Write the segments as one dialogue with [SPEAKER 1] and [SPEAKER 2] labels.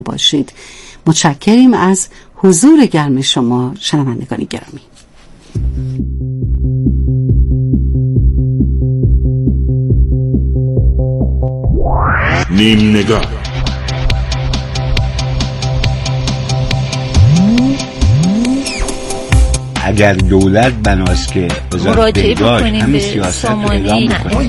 [SPEAKER 1] باشید. متشکریم از حضور گرم شما شنوندگان گرامی.
[SPEAKER 2] نیم نگاه.
[SPEAKER 3] اگر دولت بناست که
[SPEAKER 4] مراجعه بکنیم به سامانه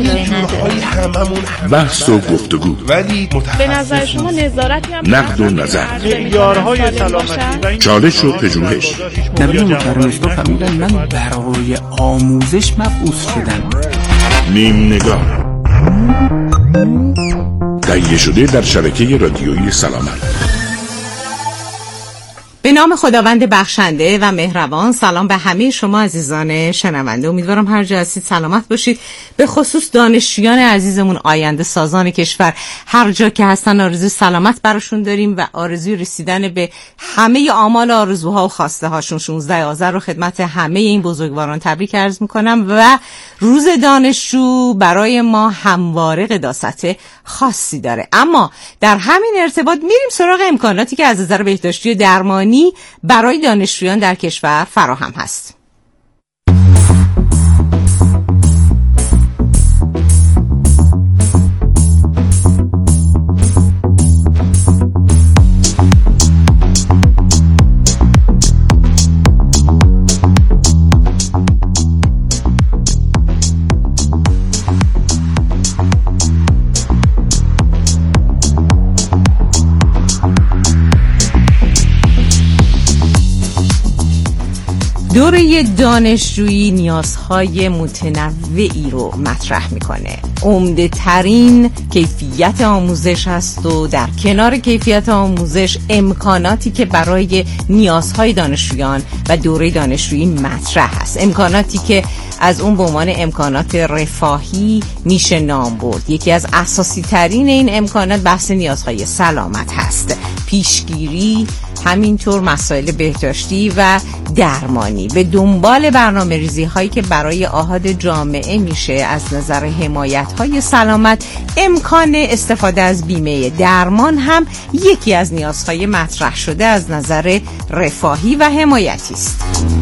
[SPEAKER 2] بحث و گفتگو.
[SPEAKER 5] ولی
[SPEAKER 4] به نظر شما نظارتی هم
[SPEAKER 2] نقد و نظر،
[SPEAKER 5] معیارهای سلامتی،
[SPEAKER 2] چالش و پژوهش.
[SPEAKER 6] نبی محترم اسلام فرمودن من برای آموزش مبعوث شدم.
[SPEAKER 2] نیم نگاه تهیه شده در شبکه رادیویی سلامت.
[SPEAKER 7] به نام خداوند بخشنده و مهربان. سلام به همه شما عزیزان شنونده. امیدوارم هر جا هستید سلامت باشید، به خصوص دانشجویان عزیزمون، آینده سازان کشور. هر جا که هستن آرزوی سلامت براشون داریم و آرزوی رسیدن به همه آمال، آرزوها و خواسته هاشون. 16 آذر رو خدمت همه این بزرگواران تبریک عرض میکنم و روز دانشجو برای ما همواره قداست خاصی داره. اما در همین ارتباط میریم سراغ امکاناتی که از نظر بهداشتی و درمانی برای دانشجویان در کشور فراهم هست. دوره دانشجویی نیازهای متنوعی رو مطرح میکنه. عمده ترین کیفیت آموزش هست و در کنار کیفیت آموزش امکاناتی که برای نیازهای دانشجویان و دوره دانشجویی مطرح هست، امکاناتی که از اون به عنوان امکانات رفاهی میشه نام برد. یکی از اساسی ترین این امکانات بحث نیازهای سلامت هست، پیشگیری، همینطور مسائل بهداشتی و درمانی. به دنبال برنامه ریزی هایی که برای آحاد جامعه میشه از نظر حمایت های سلامت. امکان استفاده از بیمه درمان هم یکی از نیازهای مطرح شده از نظر رفاهی و حمایتی است.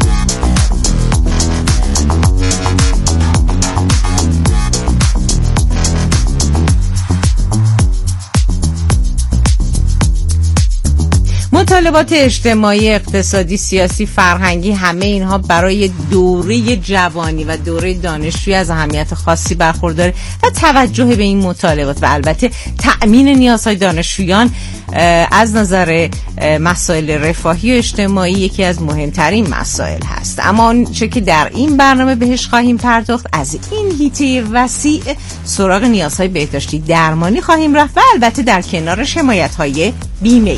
[SPEAKER 7] مطالبات اجتماعی، اقتصادی، سیاسی، فرهنگی، همه اینها برای دوره جوانی و دوره دانشجویی از اهمیت خاصی برخورداره و توجه به این مطالبات و البته تأمین نیازهای دانشجویان از نظر مسائل رفاهی و اجتماعی یکی از مهمترین مسائل هست. اما آنچه که در این برنامه بهش خواهیم پرداخت، از این حیطه وسیع سراغ نیازهای بهداشتی درمانی خواهیم رفت و البته در کنارش حمایت‌های بیمه‌ای.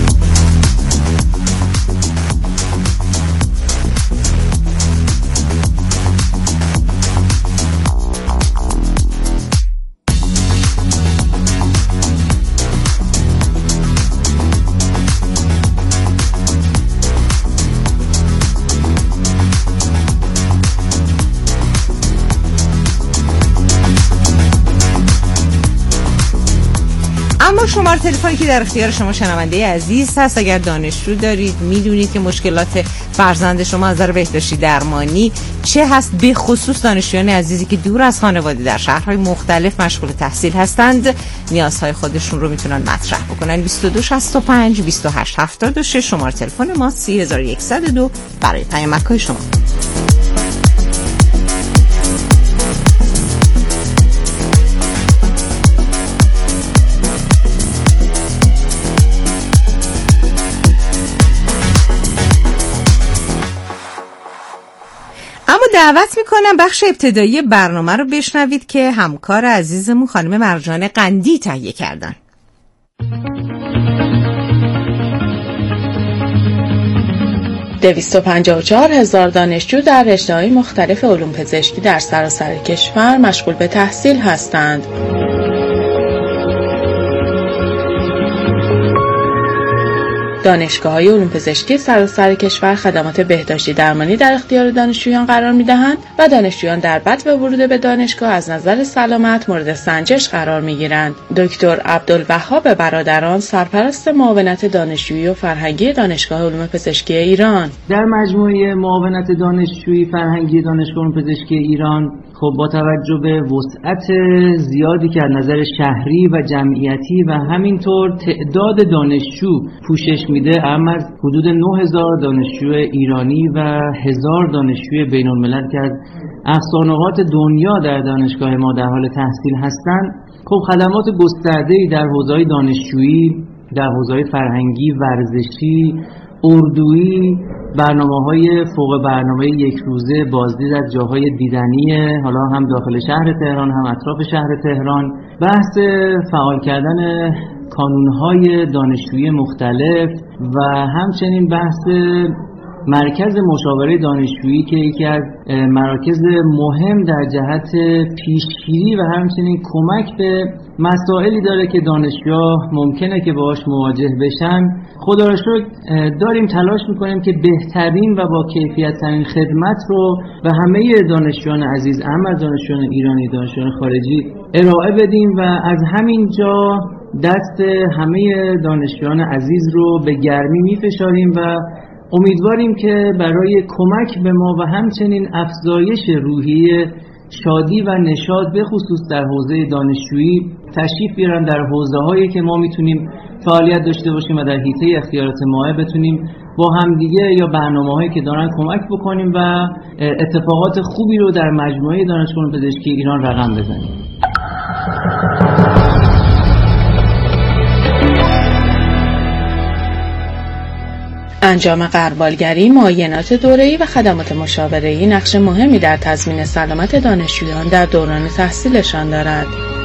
[SPEAKER 7] اما شماره تلفنی که در اختیار شما شنونده عزیز هست، اگر دانشجو دارید، میدونید که مشکلات فرزند شما از نظر بهداشتی درمانی چه هست، به خصوص دانشجویان عزیزی که دور از خانواده در شهرهای مختلف مشغول تحصیل هستند، نیازهای خودشون رو میتونن مطرح بکنن. 22 65 28 76 شماره تلفن ما 3102 برای پیامک‌های شما. اما دعوت میکنم بخش ابتدایی برنامه رو بشنوید که همکار عزیزمون خانم مرجان قندی تهیه کردن.
[SPEAKER 8] 254,000 دانشجو در رشته‌های مختلف علوم پزشکی در سراسر کشور مشغول به تحصیل هستند. دانشگاه‌های علوم پزشکی سراسر کشور خدمات بهداشتی درمانی در اختیار دانشجویان قرار می‌دهند و دانشجویان در بدو ورود به دانشگاه از نظر سلامت مورد سنجش قرار می‌گیرند. دکتر عبدالوهاب برادران، سرپرست معاونت دانشجویی و فرهنگی دانشگاه علوم پزشکی ایران:
[SPEAKER 9] در مجموعه معاونت دانشجویی فرهنگی دانشگاه علوم پزشکی ایران خب با توجه به وسعت زیادی که از نظر شهری و جمعیتی و همینطور تعداد دانشجو پوشش میده، اما از حدود 9000 دانشجو ایرانی و 1000 دانشجوی بین الملل که از اقصا نقاط دنیا در دانشگاه ما در حال تحصیل هستند، خب خدمات گسترده‌ای در حوزه‌های دانشجویی، در حوزه‌های فرهنگی، ورزشی، اردویی، برنامه‌های فوق برنامه یک روزه، بازدید از جاهای دیدنی، حالا هم داخل شهر تهران هم اطراف شهر تهران، بحث فعال کردن کانون‌های دانشجویی مختلف و همچنین بحث مرکز مشاوره دانشجویی که یکی از مراکز مهم در جهت پیشگیری و همچنین کمک به مسائلی داره که دانشجوها ممکنه که باهاش مواجه بشن. خدا را شکر داریم تلاش میکنیم که بهترین و با کیفیت ترین خدمت رو به همه دانشجویان عزیز، هم از دانشجویان ایرانی، دانشجویان خارجی ارائه بدیم و از همین جا دست همه دانشجویان عزیز رو به گرمی میفشاریم و امیدواریم که برای کمک به ما و همچنین افزایش روحیه شادی و نشاط به خصوص در حوزه دانشجویی تشریف بیارن در حوزه‌هایی که ما میتونیم فعالیت داشته باشیم و در حیطه اختیارات ما بتونیم با همدیگه یا برنامه‌هایی که دارن کمک بکنیم و اتفاقات خوبی رو در مجموعه دانشگاه علوم پزشکی ایران رقم بزنیم.
[SPEAKER 8] انجام غربالگری، معاینات دوره‌ای و خدمات مشاوره‌ای نقش مهمی در تضمین سلامت دانشجویان در دوران تحصیلشان دارد.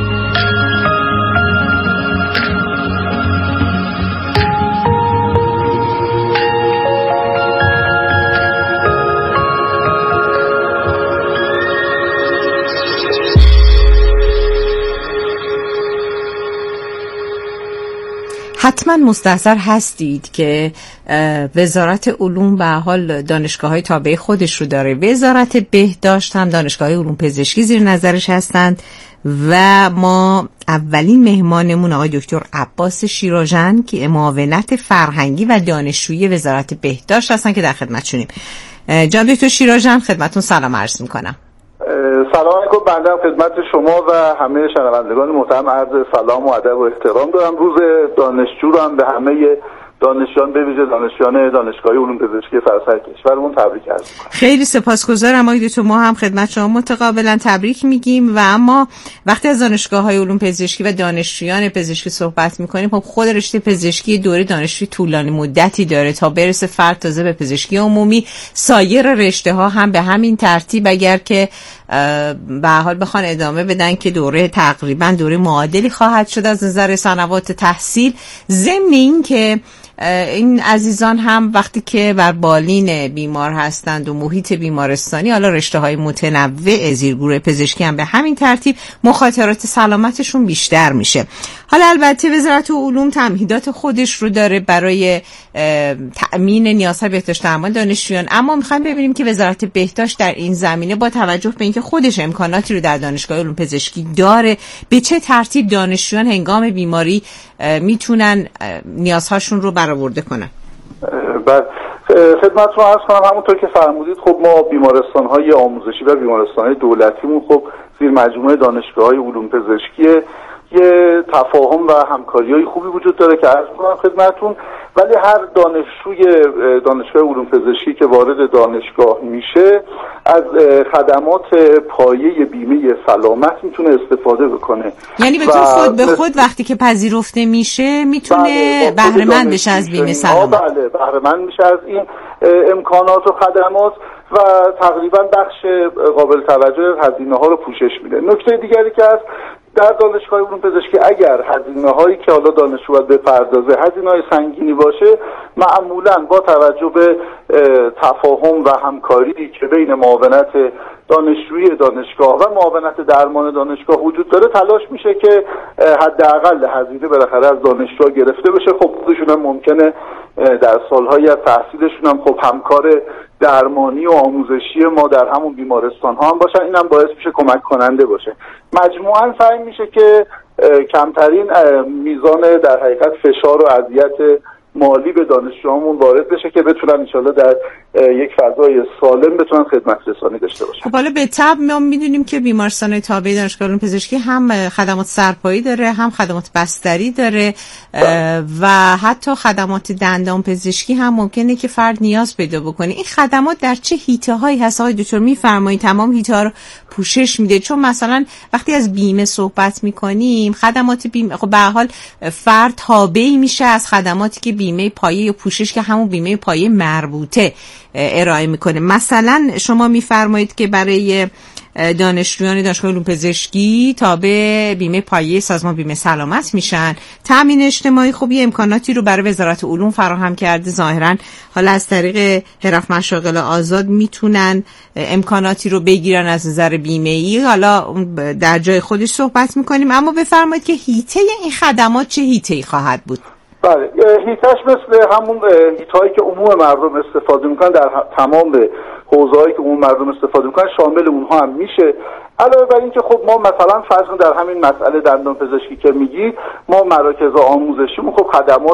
[SPEAKER 7] حتما مستحضر هستید که وزارت علوم به حال دانشگاه‌های تابع خودش رو داره. وزارت بهداشت هم دانشگاه‌های علوم پزشکی زیر نظرش هستند و ما اولین مهمانمون آقای دکتر عباس شیراژن که معاونت فرهنگی و دانشجویی وزارت بهداشت هستن که در خدمتشونیم. جناب دکتر شیراژن، خدمتتون سلام عرض می‌کنم.
[SPEAKER 10] سلام علیکم. بنده خدمت شما و همه شنوندگان محترم عرض سلام و ادب و احترام دارم. روز دانشجو رو هم به همه دانشجویان به ویژه دانشجویان دانشگاه علوم پزشکی سراسر کشورمون تبریک عرض می‌کنم. خیلی
[SPEAKER 7] سپاسگزارم آقای دکتر. ما هم خدمت شما متقابلا تبریک میگیم و اما وقتی از دانشگاه‌های علوم پزشکی و دانشجویان پزشکی صحبت می‌کنیم، خب خود رشته پزشکی دوره دانشجویی طولانی مدتی داره تا برسه فرد تازه به پزشکی عمومی. سایر رشته‌ها هم به همین ترتیب اگر که به حال بخوان ادامه بدن که دوره تقریبا دوره معادلی خواهد شد از نظر سنوات تحصیل. ضمن این که این عزیزان هم وقتی که بر بالین بیمار هستند و محیط بیمارستانی، حالا رشته‌های متنوع زیرگروه پزشکی هم به همین ترتیب مخاطرات سلامتشون بیشتر میشه. حالا البته وزارت علوم تمهیدات خودش رو داره برای تأمین نیازهای بهداشت درمان دانشجویان، اما میخوایم ببینیم که وزارت بهداشت در این زمینه با توجه به اینکه خودش امکاناتی رو در دانشگاه علوم پزشکی داره، به چه ترتیب دانشجویان هنگام بیماری میتونن نیازهاشون رو برآورده کنن.
[SPEAKER 10] خدمتتون عرض کنم همونطور که فرمودید، خب ما بیمارستان‌های آموزشی و بیمارستان‌های دولتیمون خب زیر مجموعه دانشگاه‌های علوم پزشکی یه تفاهم و همکاری‌های خوبی وجود داره که عرض کنم خدمتتون، ولی هر دانشجوی دانشگاه علوم پزشکی که وارد دانشگاه میشه از خدمات پایه بیمه سلامت میتونه استفاده بکنه.
[SPEAKER 7] یعنی به طور خود به خود وقتی که پذیرفته میشه میتونه بهره مند بشه از بیمه سلامت.
[SPEAKER 10] بله، بهره مند میشه از این امکانات و خدمات و تقریبا بخش قابل توجه هزینه‌ها رو پوشش میده. نکته دیگری که هست در دانشگاه علوم پزشکی اگر هزینه‌هایی که حالا دانشجو باید بپردازه هزینه‌های سنگینی باشه، معمولاً با توجه به تفاهم و همکاری که بین معاونت دانشجویی دانشگاه و معاونت درمان دانشگاه وجود داره تلاش میشه که حداقل هزینه بالاخره از دانشجو گرفته بشه. خب خودشون هم ممکنه در سالهای از تحصیلشون هم خب همکار درمانی و آموزشی ما در همون بیمارستان ها هم باشن. این هم باعث میشه کمک کننده باشه. مجموعاً سعی میشه که کمترین میزان در حقیقت فشار و اذیت مالی به دانشجوهامون وارد بشه که بتونن انشالله در یک فضای سالم بتونن خدمت رسانی داشته باشن.
[SPEAKER 7] خب حالا به طبع ما میدونیم که بیمارستان تابع دانشگاه علوم پزشکی هم خدمات سرپایی داره، هم خدمات بستری داره و حتی خدمات دندان پزشکی هم ممکنه که فرد نیاز پیدا بکنه. این خدمات در چه حیطه‌هایی هست آقای دکتر؟ میفرمایید تمام حیطه‌ها رو پوشش میده؟ چون مثلا وقتی از بیمه صحبت میکنیم، خدمات بیمه خب به هر حال فرد تابعی میشه از خدماتی که بیمه پایه یا پوشش که همون بیمه پایه مربوطه ارائه میکنه. مثلا شما میفرمایید که برای دانشجویان دانشگاه علوم پزشکی تابع بیمه پایه سازمان بیمه سلامت میشن. تامین اجتماعی خب یه امکاناتی رو برای وزارت علوم فراهم کرده، ظاهرا حالا از طریق حرف مشاغل آزاد میتونن امکاناتی رو بگیرن از نظر بیمه‌ای. حالا در جای خودش صحبت میکنیم، اما بفرمایید که حیطه این خدمات چه حیطه‌ای خواهد بود؟
[SPEAKER 10] بله، هیتش مثل همون هیتایی که عموم مردم استفاده میکنن در تمام حوزه‌هایی که عموم مردم استفاده میکنن شامل اونها هم میشه. علاوه بر این که خب ما مثلا فرض در همین مسئله دندان پزشکی که میگید، ما مراکز آموزشیمون خب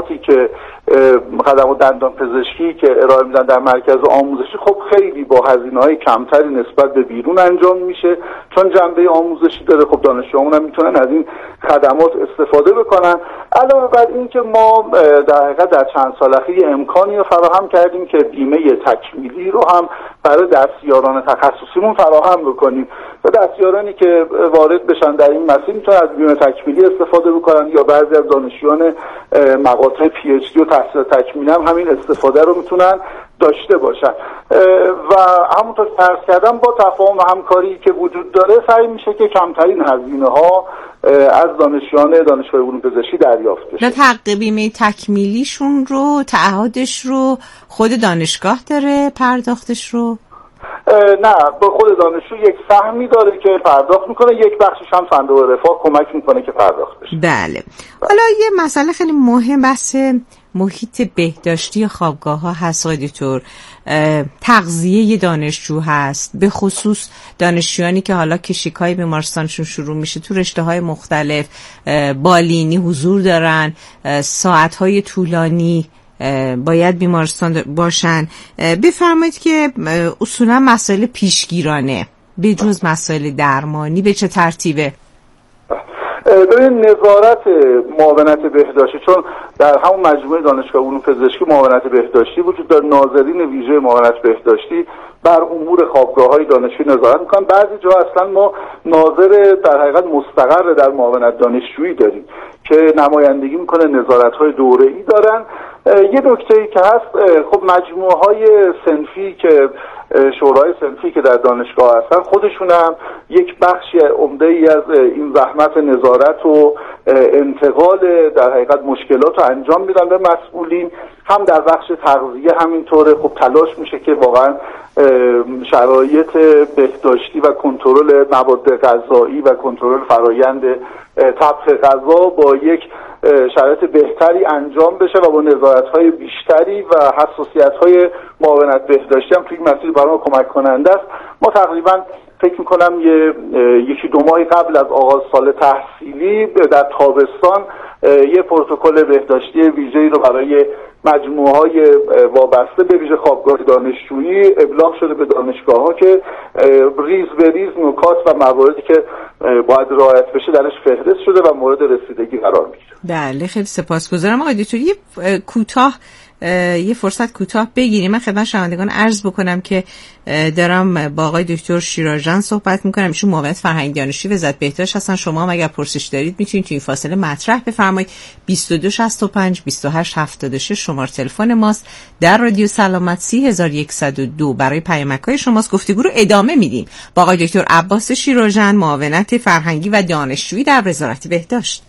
[SPEAKER 10] خدمات دندان پزشکی که ارائه میدن در مرکز آموزشی خب خیلی با هزینه‌های کمتری نسبت به بیرون انجام میشه، چون جنبه آموزشی داره. خب دانشجویان هم میتونن از این خدمات استفاده بکنن. علاوه بر این که ما در حقیقت در چند سال اخیر امکانی رو فراهم کردیم که بیمه تکمیلی رو هم برای دستیاران تخصصیمون فراهم بکنیم و دستیارانی که وارد بشن در این مسیر میتونن از بیمه تکمیلی استفاده بکنن، یا بعضی از دانشجویان مقاطع پی اچ دی و تحصیل تکمیلی هم همین استفاده رو میتونن داشته باشن. و همونطور که عرض کردم با تفاهم و همکاری که وجود داره سعی میشه که کمترین هزینه ها از دانشجویان دانشگاه علوم پزشکی دریافت بشه.
[SPEAKER 7] نه حق بیمه تکمیلیشون رو تعهدش رو خود دانشگاه داره پرداختش رو؟
[SPEAKER 10] نه، با خود دانشجو یک سهمی داره که پرداخت میکنه، یک بخشش هم صندوق رفاه کمک میکنه که پرداخت بشه.
[SPEAKER 7] بله. حالا یه مسئله خیلی مهم بحث محیط بهداشتی خوابگاه‌ها هست آقای دکتر. تغذیه دانشجو هست، به خصوص دانشجویانی که حالا کشیکای بیمارستانشون شروع میشه تو رشته‌های مختلف بالینی حضور دارن، ساعت‌های طولانی باید بیمارستان باشن. بفرمایید که اصولا مسائل پیشگیرانه به جز مسائل درمانی به چه ترتیبه؟
[SPEAKER 10] ببین، نظارت معاونت بهداشتی، چون در همون مجموعه دانشگاه علوم پزشکی معاونت بهداشتی وجود داره، ناظرین ویژه معاونت بهداشتی بر امور خوابگاه‌های دانشجویی نظارت می‌کنن. بعضی جا اصلا ما ناظر در حقیقت مستقر در معاونت دانشجویی داریم که نمایندگی می‌کنه، نظارت‌های دوره‌ای دارن. یه نکته‌ای که هست، خب مجموعه‌های صنفی که شورای صنفی که در دانشگاه هستن خودشون هم یک بخش عمده‌ای از این زحمت نظارت و انتقال در حقیقت مشکلات رو انجام میدن به مسئولین. هم در بخش تغذیه همینطوره، خب تلاش میشه که واقعا شرایط بهداشتی و کنترل مواد غذایی و کنترل فرایند طبخ غذا با یک شرایط بهتری انجام بشه و با نظارت‌های بیشتری و حساسیت‌های معاونت بهداشتی هم توی این مسیر برای ما کمک کننده است. ما تقریباً فکر می‌کنم یکی دو ماه قبل از آغاز سال تحصیلی در تابستان یه پروتکل بهداشتی ویژه‌ای رو برای مجموعه‌های وابسته به ویژه خوابگاه دانشجویی ابلاغ شده به دانشگاه‌ها که ریز به ریز نکات و مواردی که باید رعایت بشه درش فهرست شده و مورد رسیدگی قرار می‌گیره.
[SPEAKER 7] بله، خیلی سپاسگزارم آقای دکتر. یه فرصت کوتاه بگیریم. من خدمت شنوندگان عرض بکنم که دارم با آقای دکتر شیراژان صحبت میکنم. ایشون معاونت فرهنگی دانشجویی وزارت بهداشت هستن. شما هم اگر پرسش دارید میتونید توی این فاصله مطرح بفرمایید. 2265 2876 شماره تلفن ماست. در رادیو سلامت 30102 برای پیامک‌های شماست. گفتگو رو ادامه میدیم با آقای دکتر عباس شیراژان، معاونت فرهنگی و دانشجویی در وزارت بهداشت.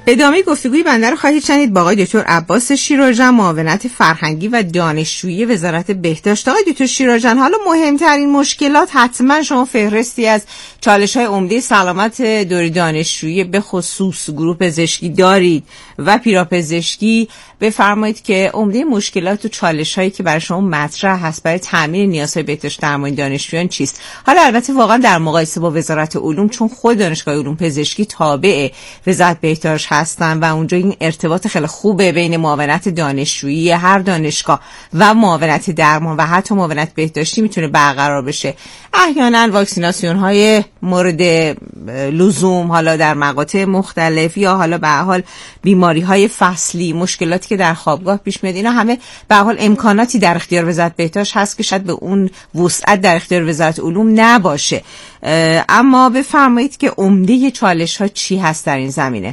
[SPEAKER 7] ادامه گفتگوی بنده رو خواهید شنید با آقای دکتر عباس شیراژن، معاونت فرهنگی و دانشجویی وزارت بهداشت. آقای دکتر شیراژن، حالا مهمترین مشکلات، حتما شما فهرستی از چالش‌های عمده سلامت دوره دانشجویی به خصوص گروه پزشکی دارید و پیراپزشکی. بفرمایید که عمده مشکلات و چالش‌هایی که برای شما مطرح هست برای تامین نیازهای بهداشت درمانی دانشجویان چیست؟ حالا البته واقعا در مقایسه با وزارت علوم، چون خود دانشگاه علوم پزشکی تابع وزارت بهداشت هستن و اونجا این ارتباط خیلی خوبه بین معاونت دانشجویی هر دانشگاه و معاونت درمان و حتی معاونت بهداشتی میتونه برقرار بشه. احیانا واکسیناسیون های مورد لزوم، حالا در مقاطع مختلف، یا حالا به هر حال بیماری های فصلی، مشکلاتی که در خوابگاه پیش میاد، اینا همه به هر حال امکاناتی در اختیار وزارت بهداشت هست که شاید به اون وسعت در اختیار وزارت علوم نباشه. اما بفرمایید که عمده چالش ها چی هست در این زمینه؟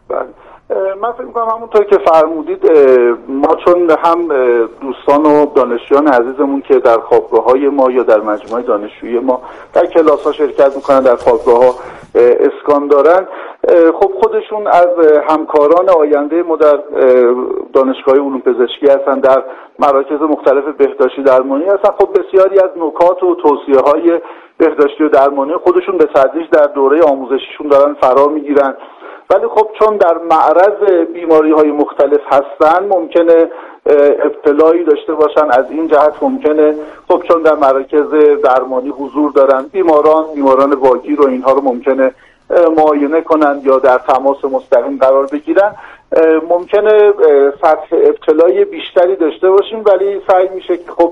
[SPEAKER 10] من فکر می‌کنم همونطور که فرمودید، ما چون هم دوستان و دانشجویان عزیزمون که در خوابگاه‌های ما یا در مجموعه دانشجویی ما در کلاس‌ها شرکت می‌کنن، در خوابگاه‌ها اسکان دارن، خب خودشون از همکاران آینده ما در دانشگاه علوم پزشکی هستن، در مراکز مختلف بهداشتی درمانی هستن. خب بسیاری از نکات و توصیه‌های بهداشتی و درمانی خودشون به تدریج در دوره آموزشیشون دارن فرا میگیرن، ولی خب چون در معرض بیماری‌های مختلف هستن ممکنه ابتلایی داشته باشن. از این جهت ممکنه خب چون در مراکز درمانی حضور دارن، بیماران واگیر و اینها رو ممکنه معاینه کنن یا در تماس مستقیم قرار بگیرن، ممکنه سطح ابتلای بیشتری داشته باشیم، ولی سعی میشه که خب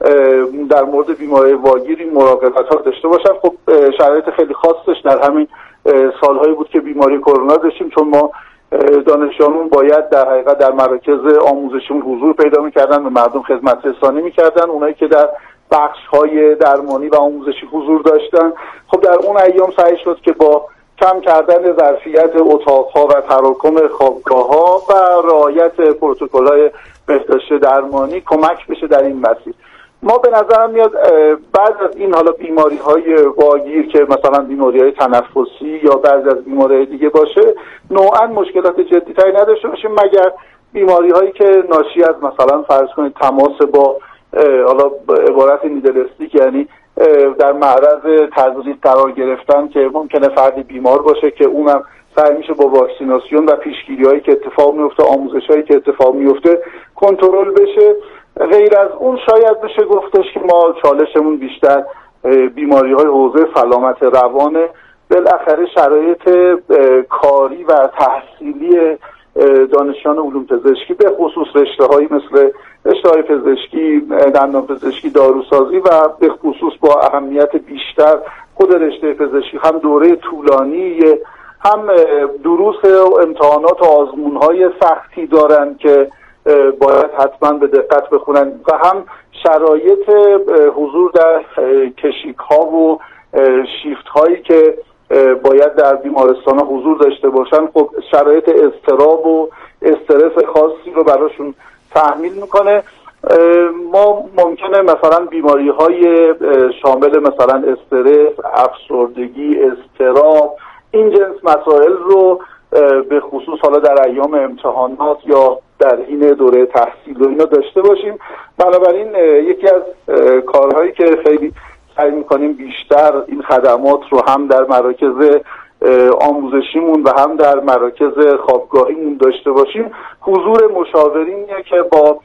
[SPEAKER 10] در مورد بیماری واگیر این مراقبت‌ها داشته باشن. خب شرایط خیلی خاصش در همین سالهایی بود که بیماری کرونا داشتیم، چون ما دانشجویان باید در حقیقت در مراکز آموزشیمون حضور پیدا می‌کردن، به مردم خدمت رسانی می‌کردن. اونایی که در بخش‌های درمانی و آموزشی حضور داشتن، خب در اون ایام سعی شد که با کم کردن ظرفیت اتاق‌ها و تراکم خوابگاه‌ها و رعایت پروتکل‌های بهداشت درمانی کمک بشه در این مسیر. ما به نظرم میاد بعض از این حالا بیماری‌های واگیر که مثلا بیماری‌های تنفسی یا بعض از بیماری‌های دیگه باشه، نوعاً مشکلات جدی‌تری نداشته باشیم، مگر بیماری‌هایی که ناشی از مثلا فرض کنید تماس با حالا عبارت نیدلستیک، یعنی در معرض تزریق قرار گرفتن که ممکنه فردی بیمار باشه، که اونم سعی میشه با واکسیناسیون و پیشگیری‌هایی که اتفاق میفته، آموزش‌هایی که اتفاق میفته کنترل بشه. غیر از اون شاید بشه گفتش که ما چالشمون بیشتر بیماری‌های حوزه سلامت روانه. بالاخره شرایط کاری و تحصیلی دانشجویان علوم پزشکی به خصوص رشته‌هایی مثل رشته‌های پزشکی، دندان پزشکی، داروسازی و به خصوص با اهمیت بیشتر خود رشته پزشکی هم دوره طولانی، هم دروس و امتحانات و آزمون‌های سختی دارن که باید حتما به دقت بخونن، و هم شرایط حضور در کشیک‌ها و شیفت‌هایی که باید در بیمارستان حضور داشته باشن، خب شرایط اضطراب و استرس خاصی رو براشون تحمیل میکنه. ما ممکنه مثلا بیماری‌های شامل مثلا استرس، افسردگی، اضطراب، این جنس مسائل رو به خصوص حالا در ایام امتحانات یا در این دوره تحصیل و اینا داشته باشیم. بنابراین یکی از کارهایی که خیلی سعی می‌کنیم بیشتر این خدمات رو هم در مراکز آموزشیمون و هم در مراکز خوابگاهیمون داشته باشیم، حضور مشاورینیه که با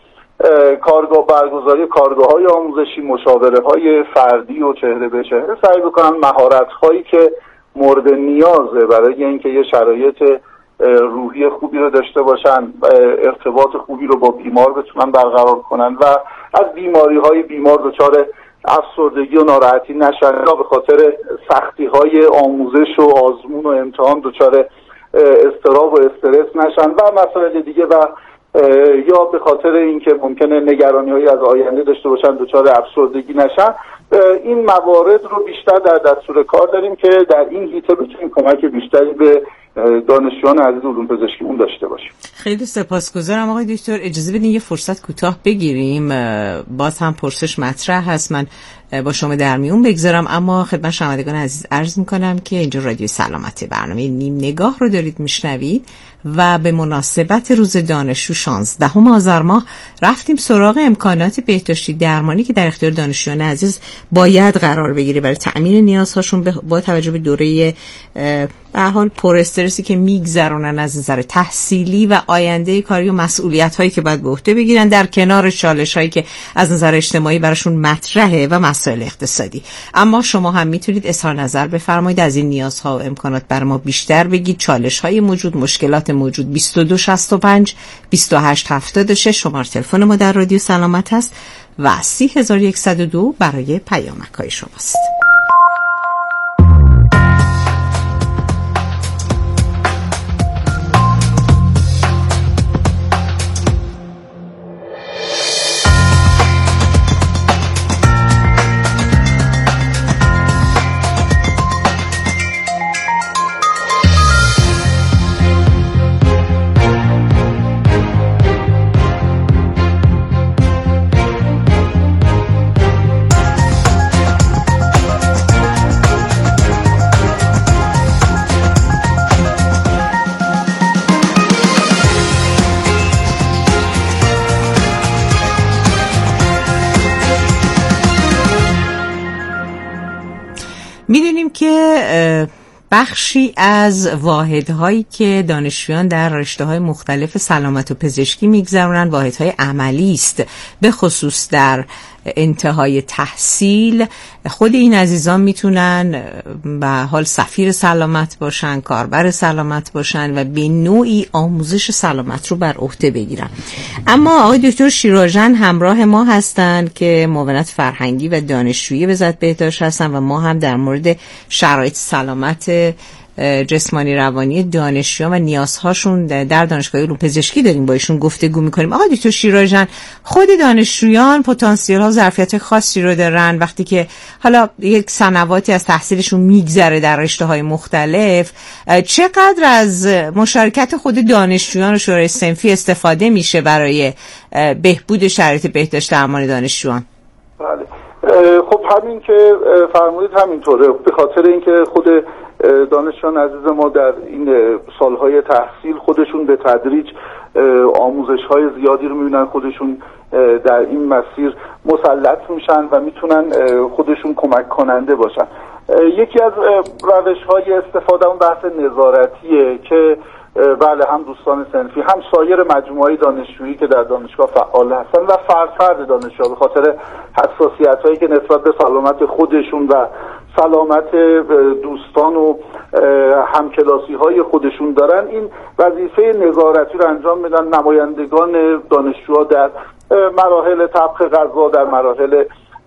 [SPEAKER 10] برگزاری کارگاه‌های آموزشی، مشاوره‌های فردی و چهره به چهره سعی بکنن مهارت‌هایی که مورد نیازه برای اینکه یه شرایط روحی خوبی رو داشته باشن، ارتباط خوبی رو با بیمار بتونن برقرار کنن و از بیماری‌های بیمار دچار افسردگی و ناراحتی نشن، یا به خاطر سختی‌های آموزش و آزمون و امتحان دچار اضطراب و استرس نشن و مسائل دیگه، و یا به خاطر اینکه ممکنه نگرانی‌هایی از آینده داشته باشن دچار افسردگی نشن. این موارد رو بیشتر در دستور کار داریم که در این حیطه بتونیم کمک بیشتری به دانشجویان عزیز علوم پزشکی اون داشته باشیم.
[SPEAKER 7] خیلی سپاسگزارم آقای دکتر. اجازه بدین یه فرصت کوتاه بگیریم، باز هم پرسش مطرح هست، من با شما در میون بگذارم، اما خدمت شنوندگان عزیز عرض میکنم که اینجا رادیو سلامتی، برنامه نیم نگاه رو دارید میشنوید و به مناسبت روز دانشجو 16 آذر ماه رفتیم سراغ امکانات بهداشتی درمانی که در اختیار دانشجویان عزیز باید قرار بگیره برای تأمین نیازهاشون با توجه به دوره به حال پر استرسی که میگذرونن از نظر تحصیلی و آینده کاری و مسئولیت‌هایی که باید به عهده بگیرن، در کنار چالش‌هایی که از نظر اجتماعی براشون مطرحه و مسائل اقتصادی. اما شما هم میتونید اظهار نظر بفرمایید، از این نیازها و امکانات برای ما بیشتر بگید. چالش‌های موجود، مشکلات موجود 2265 2876 شماره تلفن ما در رادیو سلامت هست و 30102 برای پیامک‌های شماست. میدونیم که بخشی از واحدهایی که دانشجویان در رشته‌های مختلف سلامت و پزشکی میگذرونن واحدهای عملی است، به خصوص در انتهای تحصیل. خود این عزیزان میتونن به حال سفیر سلامت باشن، کاربر سلامت باشن و به نوعی آموزش سلامت رو بر عهده بگیرن. اما آقای دکتر شیراژن همراه ما هستن که معاونت فرهنگی و دانشجویی وزارت بهداشت هستن و ما هم در مورد شرایط سلامت جسمانی روانی دانشجویان و نیازهاشون در دانشگاه علوم پزشکی داریم با ایشون گفتگو میکنیم. آقای دکتر شیراژن، خود دانشجویان پتانسیل ها ظرفیت خاصی رو دارن وقتی که حالا یک سنواتی از تحصیلشون میگذره در رشته های مختلف، چقدر از مشارکت خود دانشجویان و شورای صنفی استفاده میشه برای بهبود شرایط بهداشت درمانی دانشجویان؟
[SPEAKER 10] بله، خب همین که فرمودید همینطوره، به خاطر اینکه خود دانشجویان عزیز ما در این سالهای تحصیل خودشون به تدریج آموزش‌های زیادی رو می‌بینن، خودشون در این مسیر مسلط میشن و میتونن خودشون کمک کننده باشن. یکی از روش‌های استفاده اون بحث نظارتیه که بله هم دوستان صنفی هم سایر مجموعه دانشجویی که در دانشگاه فعال هستن و فرد دانشجو به خاطر حساسیت‌هایی که نسبت به سلامت خودشون و سلامت دوستان و همکلاسی‌های خودشون دارن، این وظیفه نظارتی رو انجام میدن. نمایندگان دانشجوها در مراحل طبخ غذا، در مراحل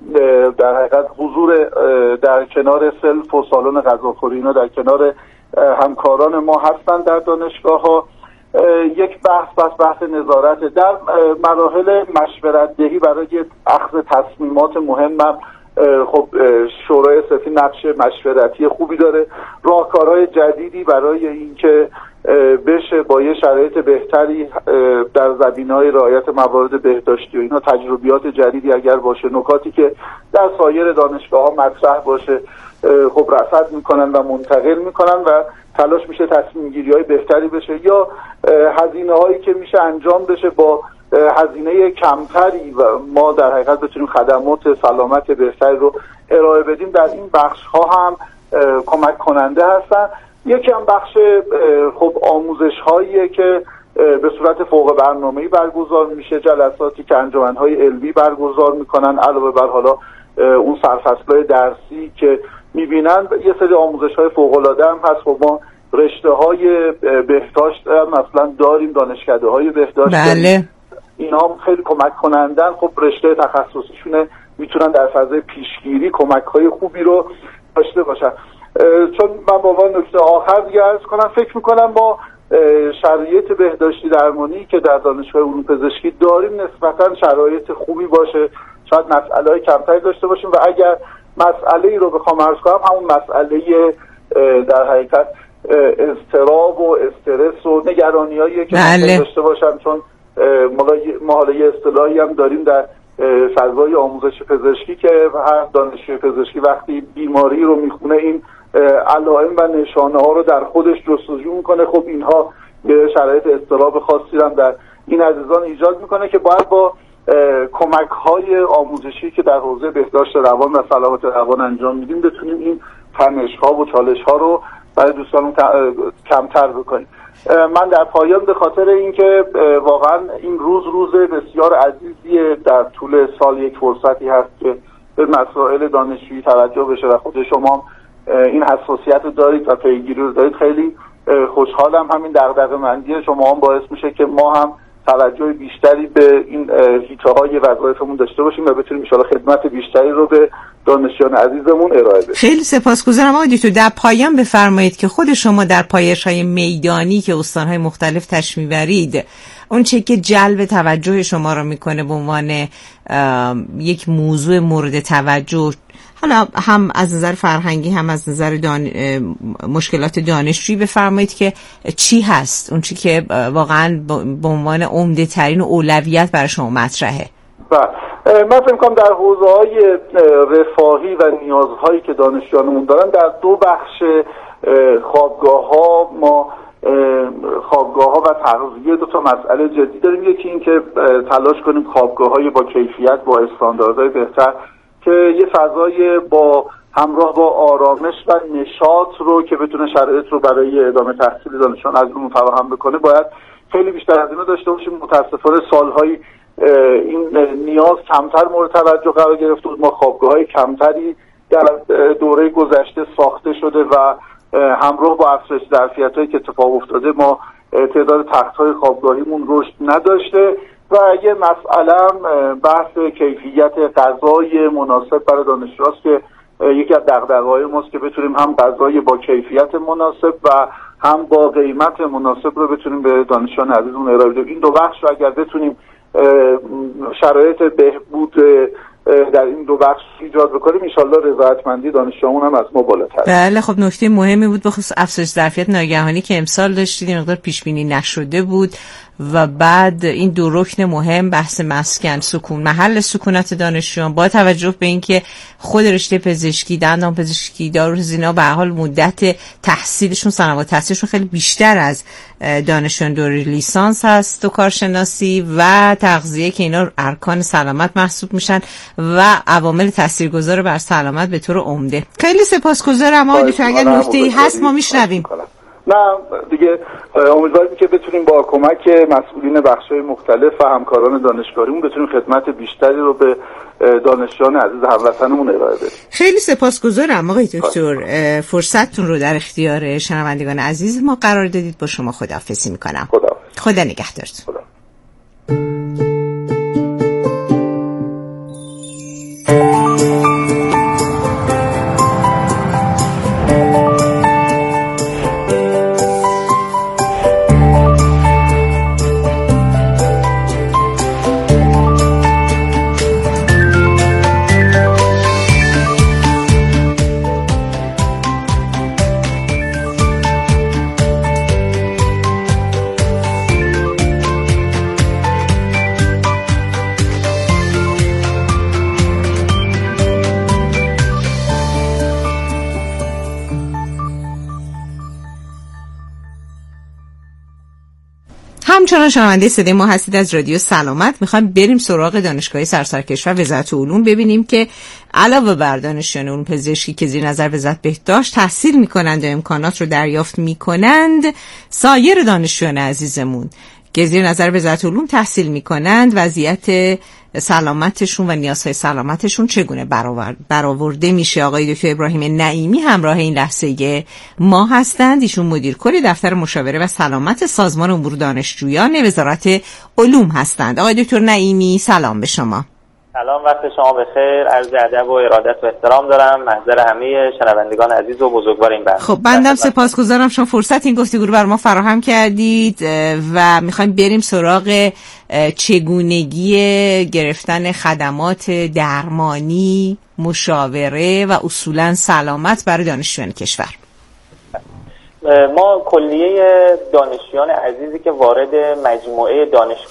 [SPEAKER 10] در حقیقت حضور در کنار سلف و سالن غذاخوری، اینا در کنار همکاران ما هستن در دانشگاه ها. یک بحث نظارت در مراحل مشورت دهی برای اخذ تصمیمات مهم. خب شورای صنفی نقش مشورتی خوبی داره، راهکارهای جدیدی برای اینکه بشه با یه شرایط بهتری در زمینه‌های رعایت موارد بهداشتی و اینا تجربیات جدیدی اگر باشه، نکاتی که در سایر دانشگاه‌ها مطرح باشه خب رصد میکنن و منتقل میکنن و تلاش میشه تصمیم گیری‌های بهتری بشه، یا هزینه‌هایی که میشه انجام بشه با هزینه کمتری و ما در حقیقت بتونیم خدمات سلامت بهتری رو ارائه بدیم. در این بخش‌ها هم کمک کننده هستن. یکی هم بخش خب آموزش‌هایی که به صورت فوق برنامه‌ای برگزار میشه، جلساتی که انجمن‌های علمی برگزار میکنن، علاوه بر حالا اون سرفصل‌های درسی که میبینن. یه سری آموزش‌های فوق‌العاده هم هست. خب ما رشته‌های بهداشت مثلا داریم، دانشکده‌های بهداشت. بله. اینا هم خیلی کمک کنندن. خب رشته تخصصیشونه، میتونن در فضای پیشگیری کمک‌های خوبی رو داشته باشن. چون من با نکته آخر دیگه عرض کنم، فکر میکنم ما شرایط بهداشتی درمانی که در دانشگاه علوم پزشکی داریم نسبتاً شرایط خوبی باشه، شاید مسئله‌های کمتری داشته باشیم و اگر مسئله‌ای رو بخوام عرض کنم، همون مسئله در حقیقت اضطراب و استرس و نگرانیایی که داشته باشن، چون ما حالا یه اصطلاحی هم داریم در فضای آموزش پزشکی که هر دانشجوی پزشکی وقتی بیماری رو میخونه این علائم و نشانه ها رو در خودش جستجو میکنه. خب اینها به شرایط اضطراب خاصی هم در این عزیزان ایجاد میکنه که باید با کمک های آموزشی که در حوزه بهداشت روان و سلامت روان انجام میدیم بتونیم این تنش ها و چالش ها رو برای دوستانم کمتر بکنیم. من در پایان به خاطر اینکه واقعا این روز بسیار عزیزیه، در طول سال یک فرصتی هست که به مسائل دانشجویی توجه بشه و خود شما این حساسیت رو دارید و پیگیری رو دارید. خیلی خوشحالم. همین دغدغه‌مندی شما هم باعث میشه که ما هم توجه بیشتری به این حیطه‌های وظایفمون داشته باشیم و بتونیم ان شاءالله خدمت بیشتری رو به دانشجویان عزیزمون ارائه بدیم.
[SPEAKER 7] خیلی سپاسگزارم آقای دکتر. در پایان بفرمایید که خود شما در پایش‌های میدانی که استان‌های مختلف تشریف می‌برید، اون چه که جلب توجه شما رو میکنه به عنوان یک موضوع مورد توجه، حالا هم از نظر فرهنگی هم از نظر مشکلات دانشجویی، بفرمایید که چی هست اون چی که واقعا به عنوان عمده ترین و اولویت برای شما مطرحه؟
[SPEAKER 10] من فکر می‌کنم در حوزه‌های رفاهی و نیازهایی که دانشجویانمون دارن در دو بخش خوابگاه‌ها ما خوابگاه‌ها و تغذیه دو تا مسئله جدی داریم. یکی این که تلاش کنیم خوابگاه‌های با کیفیت با استانداردهای بهتر که یه فضای با همراه با آرامش و نشاط رو که بتونه شرایط رو برای ادامه تحصیل دانشجویان عزیزمون فراهم بکنه باید خیلی بیشتر از اینو داشته باشیم. متاسفانه سال‌های این نیاز کمتر مورد توجه قرار گرفته بود. ما خوابگاه‌های کمتری در دوره گذشته ساخته شده و همراه با افزایش ظرفیت‌هایی که اتفاق افتاده ما تعداد تخت‌های خوابگاهیمون رشد نداشته و یه مسئله بحث کیفیت غذای مناسب برای دانشجوهاست که یکی از دغدغه‌های ماست که بتونیم هم غذای با کیفیت مناسب و هم با قیمت مناسب رو بتونیم به دانشجویان عزیزمون ارائه بدیم. این دو بخش رو اگر بتونیم شرایط بهبود در این دو بخش ایجاد بکنیم انشالله رضایتمندی دانشجویان هم از ما بالاتر.
[SPEAKER 7] بله خب نکته مهمی بود بخصوص افزایش ظرفیت ناگهانی که امسال داشتید، مقدار پیش بینی نشده بود و بعد این دو رکن مهم بحث مسکن، سکون، محل سکونت دانشجویان با توجه به اینکه خود رشته پزشکی، دندان پزشکی، داروسازی به هر حال مدت تحصیلشون، سنوات تحصیلشون خیلی بیشتر از دانشجویان دوره لیسانس هست و کارشناسی و تغذیه که اینا ارکان سلامت محسوب میشن و عوامل تاثیرگذار بر سلامت به طور عمده. خیلی سپاسگزارم آقای دکتر. اگر نکته‌ای هست ما میشنویم.
[SPEAKER 10] نه دیگه امیدواریم که بتونیم با کمک مسئولین بخش‌های مختلف و همکاران دانشگاهیمون بتونیم خدمت بیشتری رو به دانشجویان عزیز هموطنمون ارائه بدیم.
[SPEAKER 7] خیلی سپاسگزارم آقای دکتر. فرصتتون رو در اختیار شنوندگان عزیز ما قرار دادید. با شما خداحافظی می‌کنم. خدا نگهدارتون. همچنان شنونده صدای ما هستید از رادیو سلامت. میخوایم بریم سراغ دانشگاه سراسر کشور وزارت علوم ببینیم که علاوه بر دانشجویان علوم پزشکی که زیر نظر وزارت بهداشت تحصیل میکنند و امکانات رو دریافت میکنند، سایر دانشجویان عزیزمون که زیر نظر وزارت علوم تحصیل میکنند وضعیت سلامتشون و نیازهای سلامتشون چگونه برآورده میشه. آقای دکتر ابراهیم نعیمی همراه این لحظه ما هستند. ایشون مدیر کل دفتر مشاوره و سلامت سازمان امور دانشجویان وزارت علوم هستند. آقای دکتر نعیمی سلام به شما.
[SPEAKER 11] سلام، وقت شما بخیر. عرض ادب و ارادت و احترام دارم محضر همه شنوندگان عزیز و بزرگوار این برنامه.
[SPEAKER 7] خب بندم سپاسگزارم شما فرصت این گفتگو رو بر ما فراهم کردید و میخوایم بریم سراغ چگونگی گرفتن خدمات درمانی، مشاوره و اصولا سلامت برای دانشجویان کشور.
[SPEAKER 11] ما کلیه دانشجویان عزیزی که وارد مجموعه دانشگاه